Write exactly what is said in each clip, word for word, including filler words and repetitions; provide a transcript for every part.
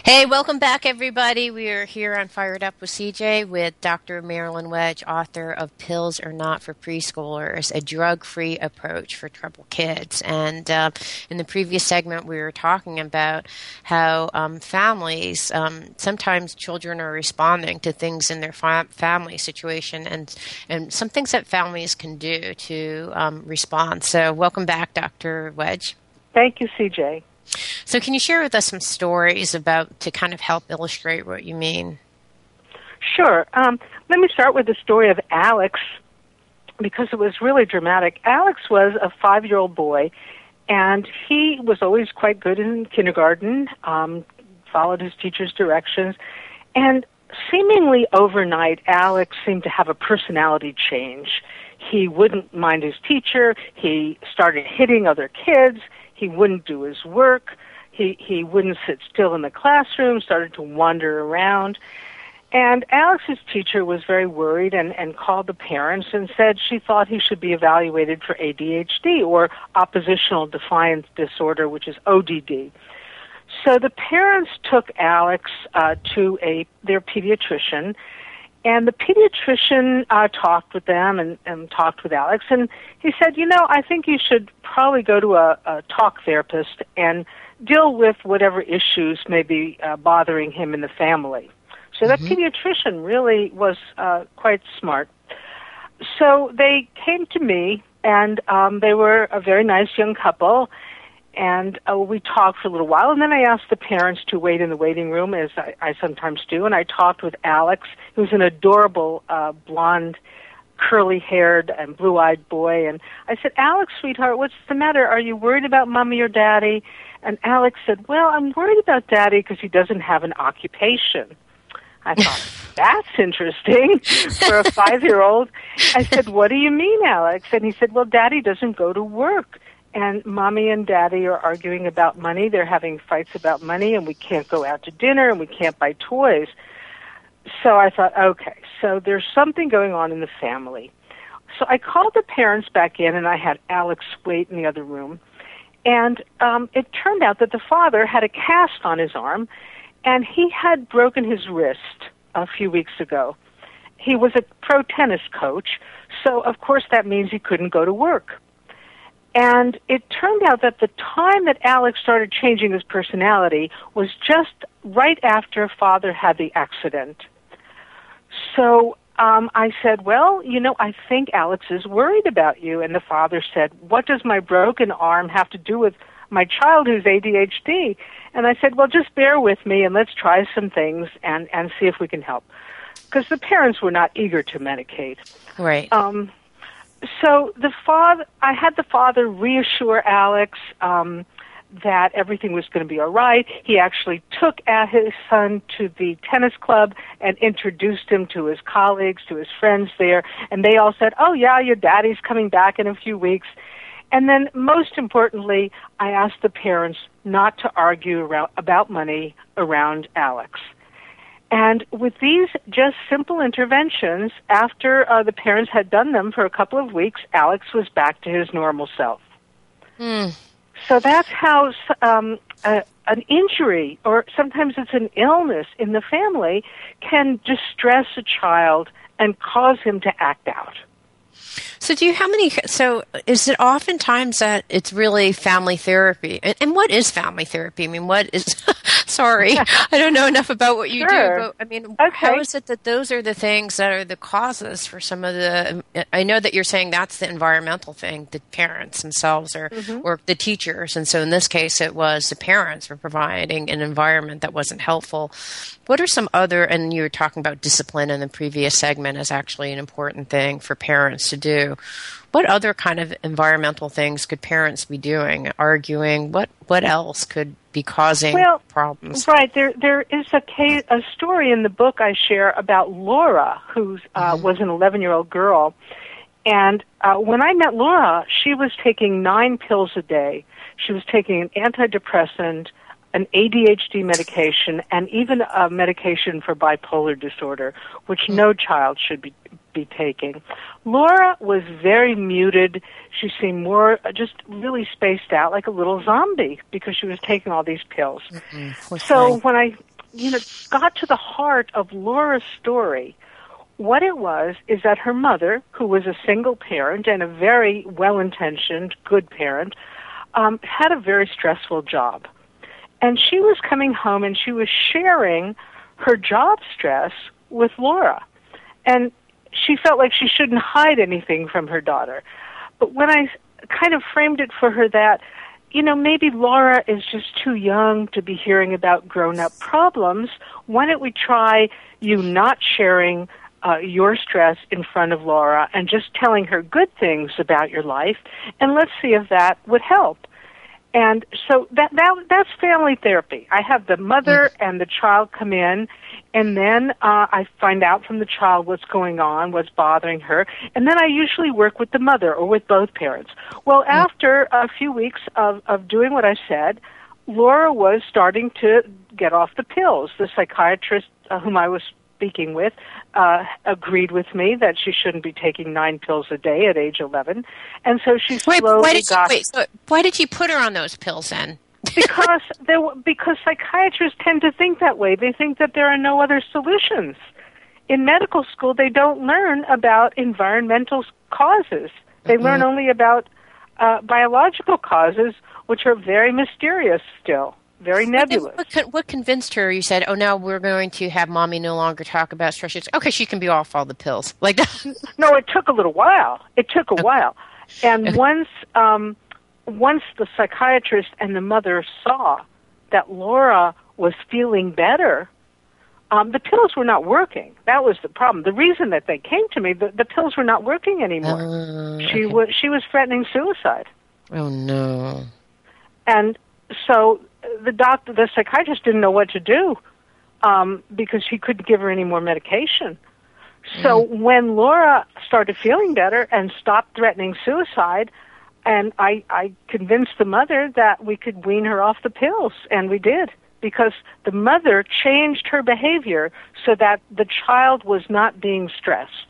Hey, welcome back, everybody. We are here on Fired Up with C J with Doctor Marilyn Wedge, author of Pills Are Not for Preschoolers, a drug-free approach for troubled kids. And uh, in the previous segment, we were talking about how um, families, um, sometimes children are responding to things in their fa- family situation and, and some things that families can do to um, respond. So welcome back, Doctor Wedge. Thank you, C J. So can you share with us some stories about to kind of help illustrate what you mean? Sure. Um, let me start with the story of Alex because it was really dramatic. Alex was a five-year-old boy, and he was always quite good in kindergarten, um, followed his teacher's directions, and seemingly overnight, Alex seemed to have a personality change. He wouldn't mind his teacher. He started hitting other kids. He wouldn't do his work. He he wouldn't sit still in the classroom, started to wander around. And Alex's teacher was very worried and, and called the parents and said she thought he should be evaluated for A D H D, or oppositional defiance disorder, which is O D D. So the parents took Alex uh, to a their pediatrician, and the pediatrician uh, talked with them and, and talked with Alex, and he said, you know, I think you should probably go to a, a talk therapist and deal with whatever issues may be uh, bothering him in the family. So that mm-hmm. pediatrician really was uh, quite smart. So they came to me, and um, they were a very nice young couple, and uh, we talked for a little while, and then I asked the parents to wait in the waiting room, as I, I sometimes do, and I talked with Alex, who's an adorable uh, blonde, curly-haired and blue-eyed boy, and I said, Alex, sweetheart, what's the matter? Are you worried about Mommy or Daddy? And Alex said, well, I'm worried about Daddy because he doesn't have an occupation. I thought, that's interesting for a five-year-old. I said, what do you mean, Alex? And he said, well, Daddy doesn't go to work. And Mommy and Daddy are arguing about money. They're having fights about money, and we can't go out to dinner, and we can't buy toys. So I thought, okay, so there's something going on in the family. So I called the parents back in, and I had Alex wait in the other room. And um, it turned out that the father had a cast on his arm, and he had broken his wrist a few weeks ago. He was a pro tennis coach, so of course that means he couldn't go to work. And it turned out that the time that Alex started changing his personality was just right after Father had the accident. So um, I said, well, you know, I think Alex is worried about you. And the father said, what does my broken arm have to do with my child who's A D H D? And I said, well, just bear with me and let's try some things and, and see if we can help. Because the parents were not eager to medicate. Right. Um, so the father, I had the father reassure Alex um, that everything was going to be all right. He actually took his son to the tennis club and introduced him to his colleagues, to his friends there, and they all said, oh, yeah, your daddy's coming back in a few weeks. And then, most importantly, I asked the parents not to argue around, about money around Alex. And with these just simple interventions, after uh, the parents had done them for a couple of weeks, Alex was back to his normal self. Mm. So that's how um, a, an injury, or sometimes it's an illness in the family, can distress a child and cause him to act out. So do you, how many, so is it oftentimes that it's really family therapy? And, and what is family therapy? I mean, what is, sorry, I don't know enough about what you sure. do, but I mean, okay. how is it that those are the things that are the causes for some of the, I know that you're saying that's the environmental thing, the parents themselves or, mm-hmm. or the teachers. And so in this case, it was the parents were providing an environment that wasn't helpful. What are some other, and you were talking about discipline in the previous segment as actually an important thing for parents to do. What other kind of environmental things could parents be doing, arguing? What what else could be causing well, problems? Right. There there is a case, a story in the book I share about Laura, who uh, mm-hmm. was an eleven-year-old girl. And uh, when I met Laura, she was taking nine pills a day. She was taking an antidepressant, an A D H D medication, and even a medication for bipolar disorder, which mm-hmm. no child should be be taking. Laura was very muted. She seemed more just really spaced out, like a little zombie, because she was taking all these pills. Mm-hmm. So when I you know, got to the heart of Laura's story. What it was is that her mother, who was a single parent and a very well-intentioned, good parent, um, had a very stressful job. And she was coming home and she was sharing her job stress with Laura. And she felt like she shouldn't hide anything from her daughter. But when I kind of framed it for her that, you know, maybe Laura is just too young to be hearing about grown-up problems, why don't we try you not sharing uh, your stress in front of Laura and just telling her good things about your life, and let's see if that would help. And so that, that that's family therapy. I have the mother and the child come in, and then uh, I find out from the child what's going on, what's bothering her, and then I usually work with the mother or with both parents. Well, after a few weeks of, of doing what I said, Laura was starting to get off the pills. The psychiatrist uh, whom I was speaking with uh, agreed with me that she shouldn't be taking nine pills a day at age eleven, and so she wait, slowly why did got. She, wait, so why did she put her on those pills then? because there, because psychiatrists tend to think that way. They think that there are no other solutions. In medical school, they don't learn about environmental causes. They mm-hmm. learn only about uh, biological causes, which are very mysterious still. Very nebulous. What, what convinced her? You said, "Oh, now we're going to have mommy no longer talk about stress." She said, okay, she can be off all the pills. Like that. No, it took a little while. It took a okay. while, and okay. once um, once the psychiatrist and the mother saw that Laura was feeling better, um, the pills were not working. That was the problem. The reason that they came to me, the, the pills were not working anymore. Uh, she okay. was she was threatening suicide. Oh no! And so the doctor, the psychiatrist didn't know what to do um, because he couldn't give her any more medication. So mm. when Laura started feeling better and stopped threatening suicide, and I, I convinced the mother that we could wean her off the pills, and we did, because the mother changed her behavior so that the child was not being stressed.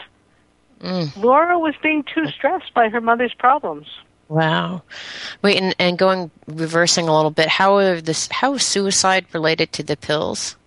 Mm. Laura was being too stressed by her mother's problems. Wow. Wait, and, and going, reversing a little bit, how are this, how is suicide related to the pills?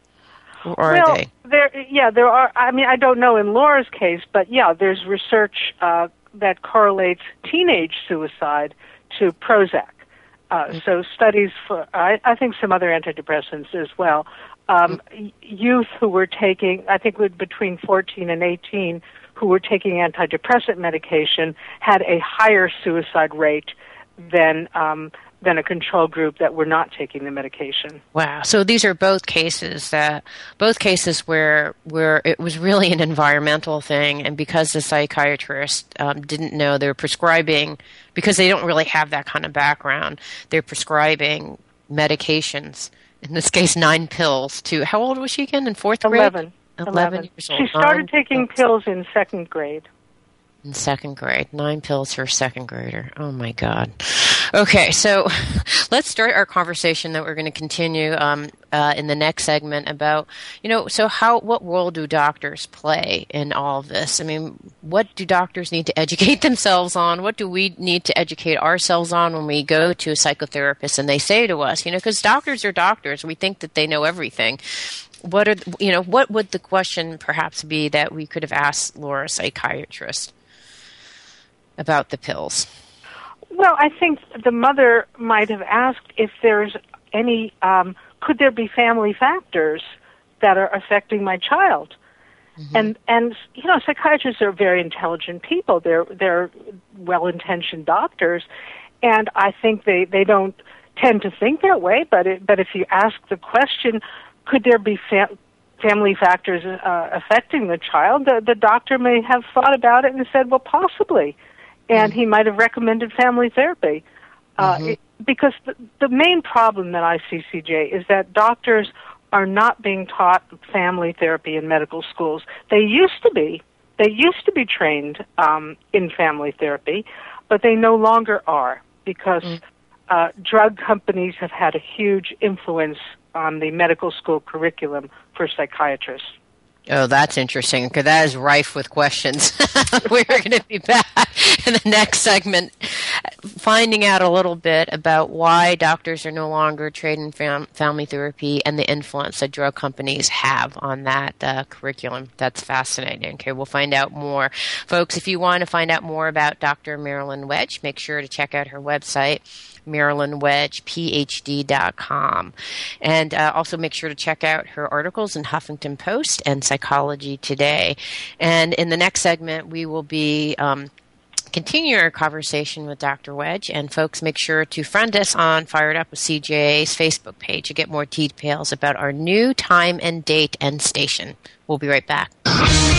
Or are well, they? There, yeah, there are, I mean, I don't know in Laura's case, but yeah, there's research uh, that correlates teenage suicide to Prozac. Uh, mm-hmm. So studies for, I, I think some other antidepressants as well. Um, mm-hmm. Youth who were taking, I think between fourteen and eighteen, who were taking antidepressant medication had a higher suicide rate than um, than a control group that were not taking the medication. Wow! So these are both cases that both cases where where it was really an environmental thing, and because the psychiatrist um, didn't know, they were prescribing, because they don't really have that kind of background. They're prescribing medications. In this case, nine pills. To how old was she again? In fourth grade? Eleven. Eleven years old. She started nine taking pills. pills in second grade. In second grade. Nine pills for a second grader. Oh, my God. Okay, so let's start our conversation that we're going to continue um, uh, in the next segment about, you know, so how, what role do doctors play in all of this? I mean, what do doctors need to educate themselves on? What do we need to educate ourselves on when we go to a psychotherapist and they say to us, you know, because doctors are doctors. We think that they know everything. What are, you know, what would the question perhaps be that we could have asked Laura, psychiatrist, about the pills? Well, I think the mother might have asked if there's any, um, could there be family factors that are affecting my child? Mm-hmm. And, and, you know, psychiatrists are very intelligent people. They're, they're well-intentioned doctors. And I think they, they don't tend to think that way. But it, but if you ask the question, could there be fa- family factors uh, affecting the child, the, the doctor may have thought about it and said, well, possibly. And mm-hmm. he might have recommended family therapy. Uh, mm-hmm. it, because the, the main problem that I see, C J, is that doctors are not being taught family therapy in medical schools. They used to be. They used to be trained um, in family therapy, but they no longer are because mm-hmm. uh, drug companies have had a huge influence on the medical school curriculum for psychiatrists. Oh, that's interesting, because that is rife with questions. We're going to be back in the next segment finding out a little bit about why doctors are no longer trained in fam- family therapy and the influence that drug companies have on that uh, curriculum. That's fascinating. Okay, we'll find out more. Folks, if you want to find out more about Doctor Marilyn Wedge, make sure to check out her website, Marilyn Wedge P H D dot com. And uh, also make sure to check out her articles in Huffington Post and Psychology Today. And in the next segment, we will be um, continue our conversation with Doctor Wedge. And folks, make sure to friend us on Fired Up with C J A's Facebook page to get more details about our new time and date and station. We'll be right back.